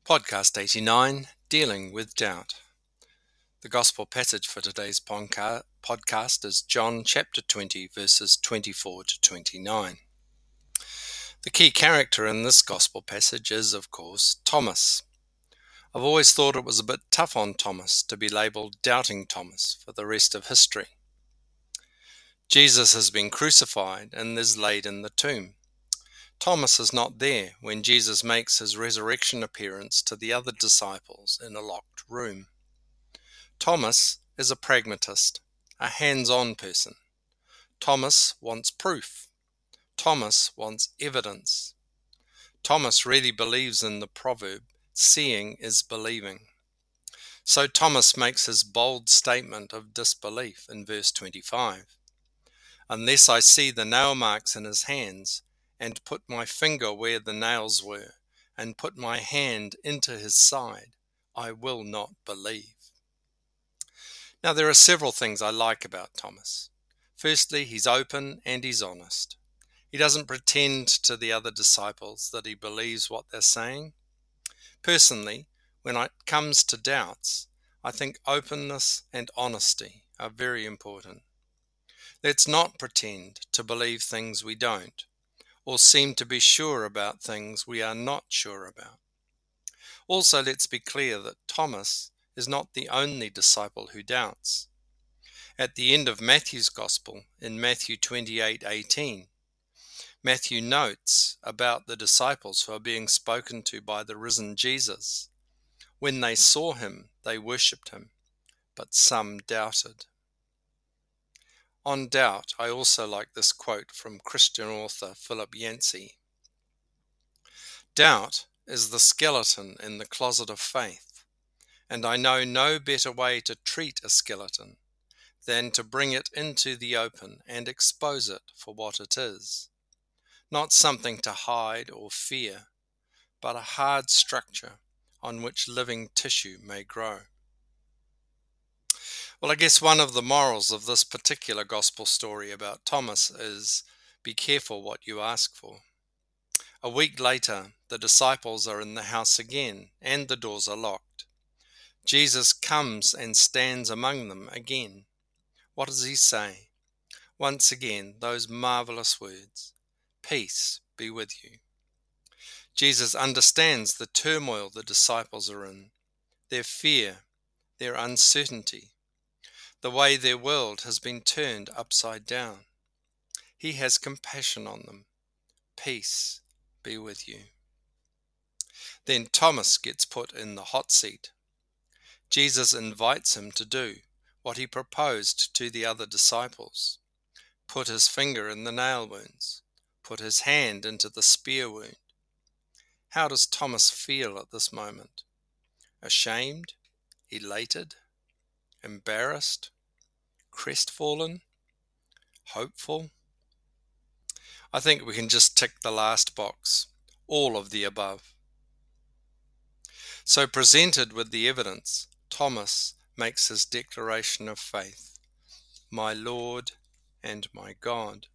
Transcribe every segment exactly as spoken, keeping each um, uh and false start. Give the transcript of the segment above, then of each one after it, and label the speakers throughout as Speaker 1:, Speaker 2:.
Speaker 1: Podcast eighty-nine, Dealing with Doubt. The Gospel passage for today's podcast is John chapter twenty, verses twenty-four to twenty-nine. The key character in this Gospel passage is, of course, Thomas. I've always thought it was a bit tough on Thomas to be labelled Doubting Thomas for the rest of history. Jesus has been crucified and is laid in the tomb. Thomas is not there when Jesus makes his resurrection appearance to the other disciples in a locked room. Thomas is a pragmatist, a hands-on person. Thomas wants proof. Thomas wants evidence. Thomas really believes in the proverb, seeing is believing. So Thomas makes his bold statement of disbelief in verse twenty-five. Unless I see the nail marks in his hands, and put my finger where the nails were, and put my hand into his side, I will not believe. Now there are several things I like about Thomas. Firstly, he's open and he's honest. He doesn't pretend to the other disciples that he believes what they're saying. Personally, when it comes to doubts, I think openness and honesty are very important. Let's not pretend to believe things we don't, or seem to be sure about things we are not sure about. Also, let's be clear that Thomas is not the only disciple who doubts. At the end of Matthew's Gospel, in Matthew twenty-eight eighteen, Matthew notes about the disciples who are being spoken to by the risen Jesus. When they saw him, they worshipped him, but some doubted. On doubt, I also like this quote from Christian author Philip Yancey. Doubt is the skeleton in the closet of faith, and I know no better way to treat a skeleton than to bring it into the open and expose it for what it is. Not something to hide or fear, but a hard structure on which living tissue may grow. Well, I guess one of the morals of this particular gospel story about Thomas is be careful what you ask for. A week later, the disciples are in the house again and the doors are locked. Jesus comes and stands among them again. What does he say? Once again, those marvelous words, "Peace be with you." Jesus understands the turmoil the disciples are in, their fear, their uncertainty, the way their world has been turned upside down. He has compassion on them. Peace be with you. Then Thomas gets put in the hot seat. Jesus invites him to do what he proposed to the other disciples. Put his finger in the nail wounds. Put his hand into the spear wound. How does Thomas feel at this moment? Ashamed? Elated? Embarrassed? Crestfallen? Hopeful? I think we can just tick the last box, all of the above. So presented with the evidence, Thomas makes his declaration of faith, "My Lord and my God."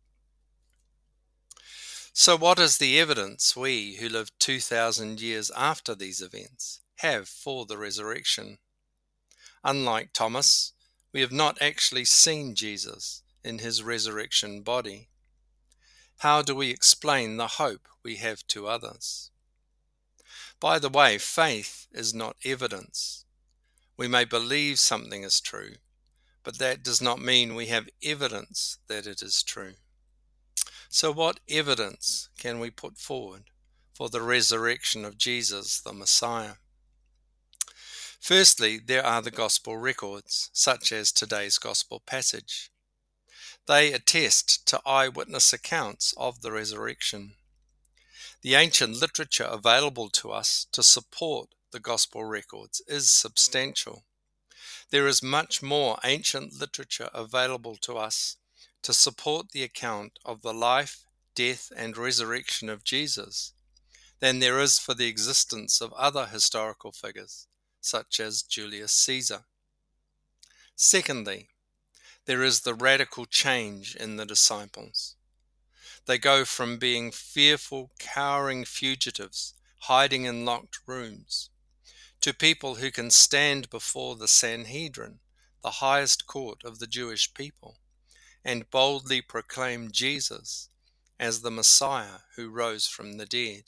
Speaker 1: So what is the evidence we, who live two thousand years after these events, have for the resurrection? Unlike Thomas, we have not actually seen Jesus in his resurrection body. How do we explain the hope we have to others? By the way, faith is not evidence. We may believe something is true, but that does not mean we have evidence that it is true. So what evidence can we put forward for the resurrection of Jesus, the Messiah? Firstly, there are the gospel records, such as today's gospel passage. They attest to eyewitness accounts of the resurrection. The ancient literature available to us to support the gospel records is substantial. There is much more ancient literature available to us to support the account of the life, death, and resurrection of Jesus than there is for the existence of other historical figures, such as Julius Caesar. Secondly, there is the radical change in the disciples. They go from being fearful, cowering fugitives hiding in locked rooms, to people who can stand before the Sanhedrin, the highest court of the Jewish people, and boldly proclaim Jesus as the Messiah who rose from the dead.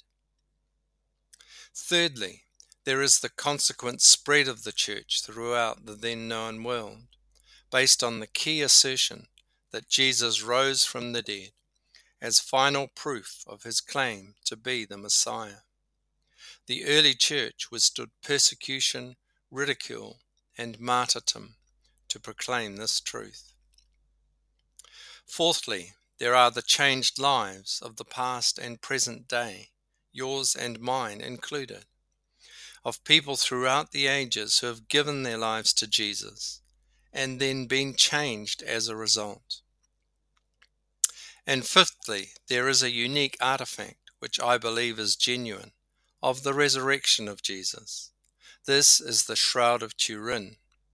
Speaker 1: Thirdly, there is the consequent spread of the church throughout the then known world, based on the key assertion that Jesus rose from the dead as final proof of his claim to be the Messiah. The early church withstood persecution, ridicule, and martyrdom to proclaim this truth. Fourthly, there are the changed lives of the past and present day, yours and mine included, of people throughout the ages who have given their lives to Jesus and then been changed as a result. And fifthly, there is a unique artifact, which I believe is genuine, of the resurrection of Jesus. This is the Shroud of Turin.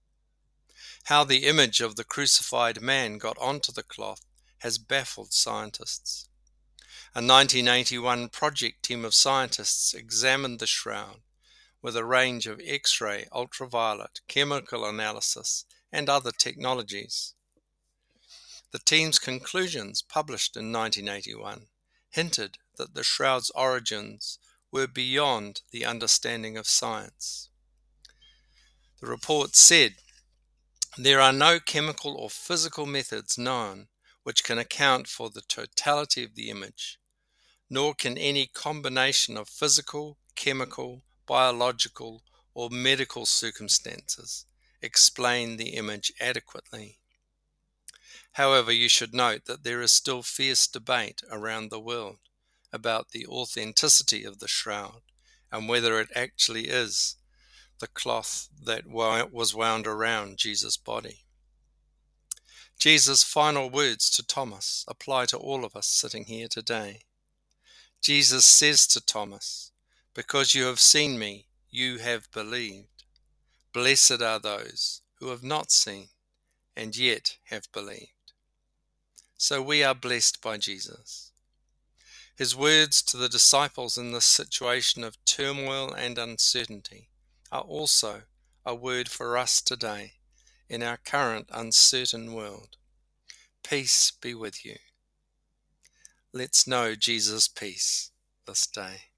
Speaker 1: How the image of the crucified man got onto the cloth has baffled scientists. A nineteen eighty-one project team of scientists examined the shroud with a range of X-ray, ultraviolet, chemical analysis, and other technologies. The team's conclusions, published in nineteen eighty-one, hinted that the shroud's origins were beyond the understanding of science. The report said, "There are no chemical or physical methods known which can account for the totality of the image, nor can any combination of physical, chemical, biological, or medical circumstances explain the image adequately." However, you should note that there is still fierce debate around the world about the authenticity of the shroud and whether it actually is the cloth that was wound around Jesus' body. Jesus' final words to Thomas apply to all of us sitting here today. Jesus says to Thomas, "Because you have seen me, you have believed. Blessed are those who have not seen and yet have believed." So we are blessed by Jesus. His words to the disciples in this situation of turmoil and uncertainty are also a word for us today in our current uncertain world. Peace be with you. Let's know Jesus' peace this day.